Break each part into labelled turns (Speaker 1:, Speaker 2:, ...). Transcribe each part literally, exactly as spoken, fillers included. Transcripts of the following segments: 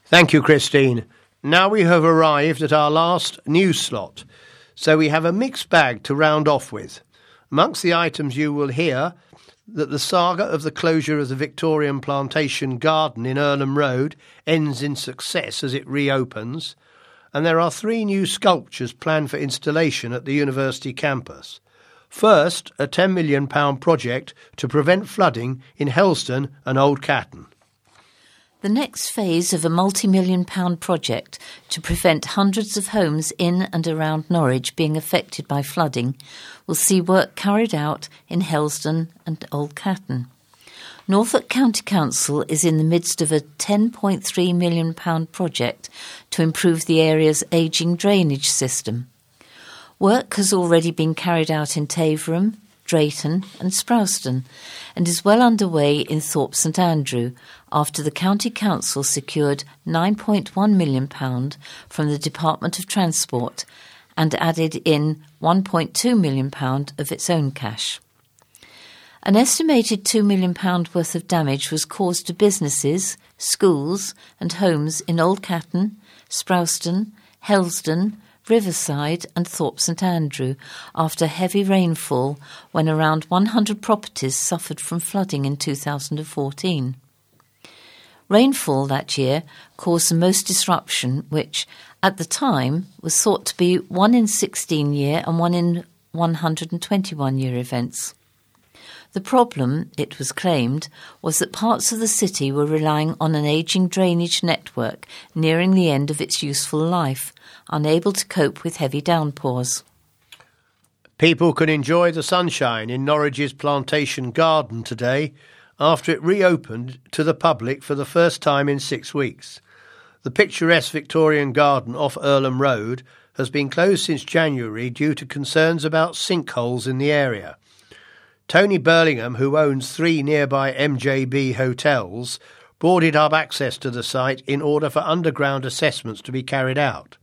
Speaker 1: Thank you, Christine. Now we have arrived at our last news slot, so we have a mixed bag to round off with. Amongst the items you will hear that the saga of the closure of the Victorian Plantation Garden in Earlham Road ends in success as it reopens, and there are three new sculptures planned for installation at the university campus. First, a ten million pounds project to prevent flooding in Helston and Old Catton.
Speaker 2: The next phase of a multi-million pound project to prevent hundreds of homes in and around Norwich being affected by flooding will see work carried out in Helston and Old Catton. Norfolk County Council is in the midst of a ten point three million pounds project to improve the area's ageing drainage system. Work has already been carried out in Taverham, Drayton and Sprowston, and is well underway in Thorpe St Andrew after the County Council secured nine point one million pounds from the Department of Transport and added in one point two million pounds of its own cash. An estimated two million pounds worth of damage was caused to businesses, schools and homes in Old Catton, Sprowston, Helston, Riverside and Thorpe St Andrew after heavy rainfall when around one hundred properties suffered from flooding in two thousand fourteen. Rainfall that year caused the most disruption, which at the time was thought to be one in sixteen year and one in one hundred twenty-one year events. The problem, it was claimed, was that parts of the city were relying on an ageing drainage network nearing the end of its useful life, unable to cope with heavy downpours.
Speaker 1: People can enjoy the sunshine in Norwich's Plantation Garden today after it reopened to the public for the first time in six weeks. The picturesque Victorian garden off Earlham Road has been closed since January due to concerns about sinkholes in the area. Tony Burlingham, who owns three nearby M J B hotels, boarded up access to the site in order for underground assessments to be carried out.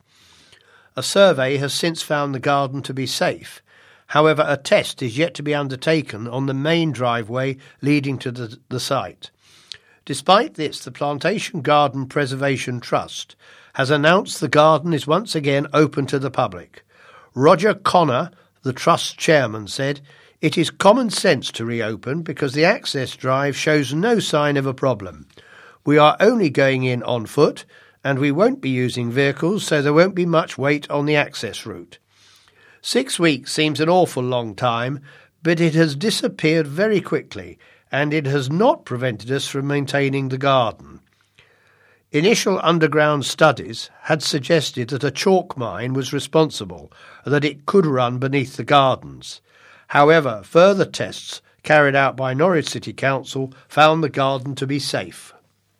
Speaker 1: A survey has since found the garden to be safe. However, a test is yet to be undertaken on the main driveway leading to the, the site. Despite this, the Plantation Garden Preservation Trust has announced the garden is once again open to the public. Roger Connor, the Trust chairman, said, "It is common sense to reopen because the access drive shows no sign of a problem. We are only going in on foot and we won't be using vehicles, so there won't be much weight on the access route." Six weeks seems an awful long time, but it has disappeared very quickly and it has not prevented us from maintaining the garden. Initial underground studies had suggested that a chalk mine was responsible and that it could run beneath the gardens. However, further tests carried out by Norwich City Council found the garden to be safe.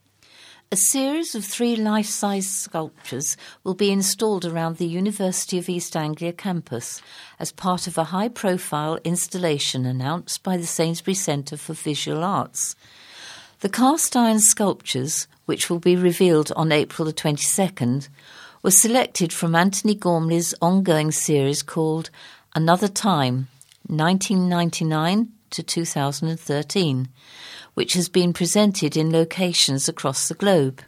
Speaker 2: A series of three life-size sculptures will be installed around the University of East Anglia campus as part of a high-profile installation announced by the Sainsbury Centre for Visual Arts. The cast-iron sculptures, which will be revealed on April the twenty-second, were selected from Anthony Gormley's ongoing series called Another Time, nineteen ninety-nine to two thousand thirteen, which has been presented in locations across the globe.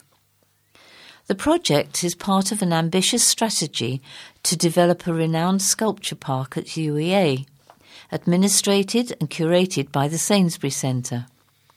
Speaker 2: The project is part of an ambitious strategy to develop a renowned sculpture park at U E A, administrated and curated by the Sainsbury Centre.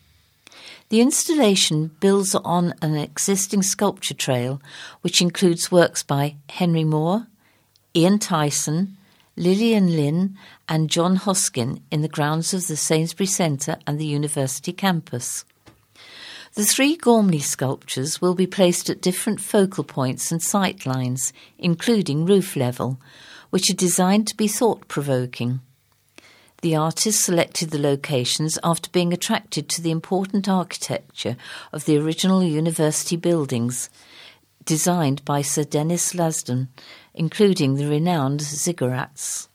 Speaker 2: The installation builds on an existing sculpture trail which includes works by Henry Moore, Ian Tyson, Lillian Lynn and John Hoskin in the grounds of the Sainsbury Centre and the university campus. The three Gormley sculptures will be placed at different focal points and sight lines, including roof level, which are designed to be thought-provoking. The artist selected the locations after being attracted to the important architecture of the original university buildings, designed by Sir Denis Lasdun, including the renowned ziggurats.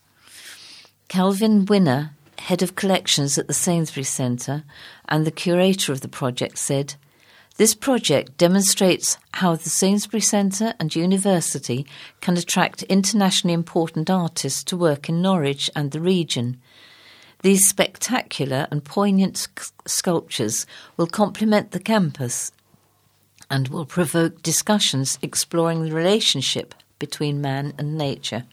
Speaker 2: Calvin Winner, head of collections at the Sainsbury Centre and the curator of the project, said, "This project demonstrates how the Sainsbury Centre and University can attract internationally important artists to work in Norwich and the region. These spectacular and poignant sc- sculptures will complement the campus and will provoke discussions exploring the relationship between man and nature.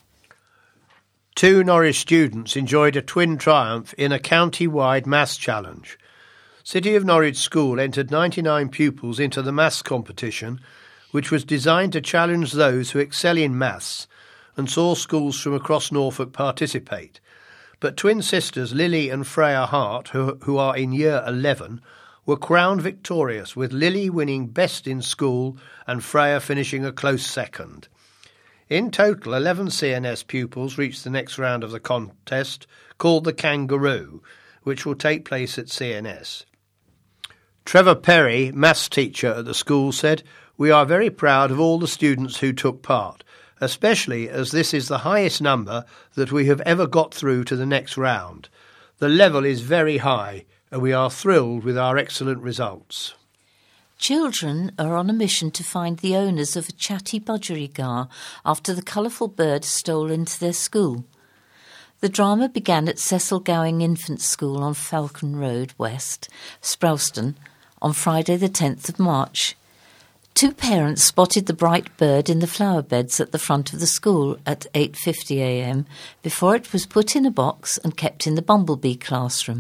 Speaker 1: Two Norwich students enjoyed a twin triumph in a county-wide maths challenge. City of Norwich School entered ninety-nine pupils into the maths competition, which was designed to challenge those who excel in maths, and saw schools from across Norfolk participate. But twin sisters Lily and Freya Hart, who, who are in year eleven, were crowned victorious, with Lily winning best in school and Freya finishing a close second. In total, eleven C N S pupils reached the next round of the contest, called the Kangaroo, which will take place at C N S. Trevor Perry, maths teacher at the school, said, "We are very proud of all the students who took part, especially as this is the highest number that we have ever got through to the next round. The level is very high, and we are thrilled with our excellent results."
Speaker 2: Children are on a mission to find the owners of a chatty budgerigar after the colourful bird stole into their school. The drama began at Cecil Gowing Infant School on Falcon Road West, Sprowston, on Friday the tenth of March. Two parents spotted the bright bird in the flower beds at the front of the school at eight fifty a m before it was put in a box and kept in the Bumblebee classroom.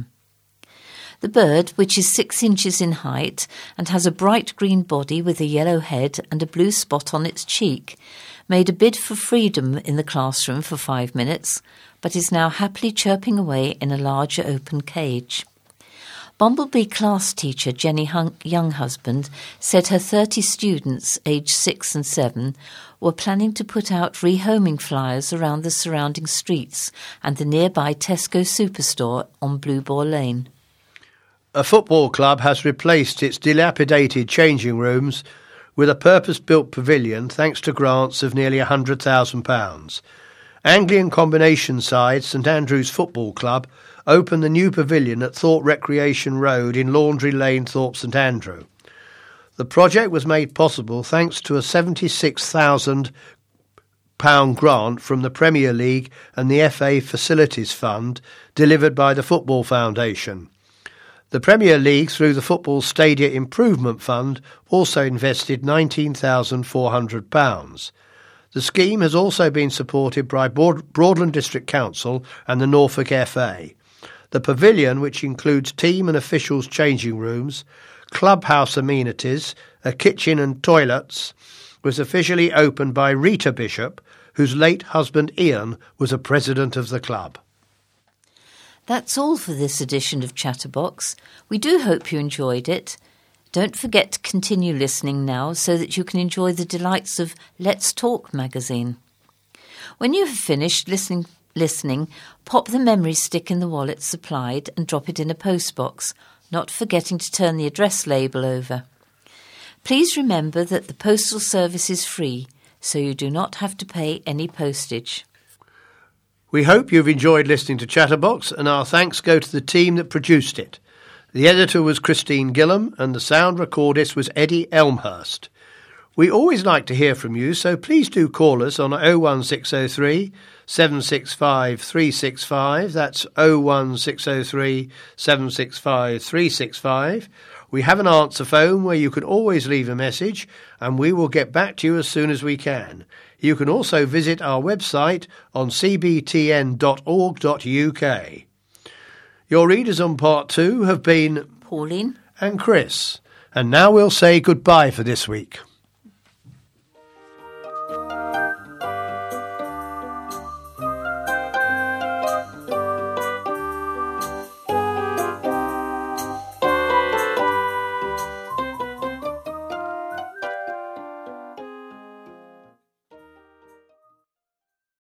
Speaker 2: The bird, which is six inches in height and has a bright green body with a yellow head and a blue spot on its cheek, made a bid for freedom in the classroom for five minutes, but is now happily chirping away in a larger open cage. Bumblebee class teacher Jenny Hung- Younghusband said her thirty students, aged six and seven, were planning to put out rehoming flyers around the surrounding streets and the nearby Tesco superstore on Blue Boar Lane.
Speaker 1: A football club has replaced its dilapidated changing rooms with a purpose-built pavilion thanks to grants of nearly one hundred thousand pounds. Anglian combination side St Andrews Football Club opened the new pavilion at Thorpe Recreation Road in Laundry Lane, Thorpe St Andrew. The project was made possible thanks to a seventy-six thousand pounds grant from the Premier League and the F A Facilities Fund delivered by the Football Foundation. The Premier League, through the Football Stadia Improvement Fund, also invested nineteen thousand four hundred pounds. The scheme has also been supported by Broadland District Council and the Norfolk F A. The pavilion, which includes team and officials' changing rooms, clubhouse amenities, a kitchen and toilets, was officially opened by Rita Bishop, whose late husband Ian was a president of the club.
Speaker 2: That's all for this edition of Chatterbox. We do hope you enjoyed it. Don't forget to continue listening now so that you can enjoy the delights of Let's Talk magazine. When you have finished listening, listening, pop the memory stick in the wallet supplied and drop it in a postbox, not forgetting to turn the address label over. Please remember that the postal service is free, so you do not have to pay any postage.
Speaker 1: We hope you've enjoyed listening to Chatterbox, and our thanks go to the team that produced it. The editor was Christine Gillam, and the sound recordist was Eddie Elmhurst. We always like to hear from you, so please do call us on oh one six oh three, seven six five, three six five. That's oh one six oh three, seven six five, three six five. We have an answer phone where you can always leave a message, and we will get back to you as soon as we can. You can also visit our website on c b t n dot org dot u k. Your readers on part two have been
Speaker 2: Pauline
Speaker 1: and Chris, and now we'll say goodbye for this week.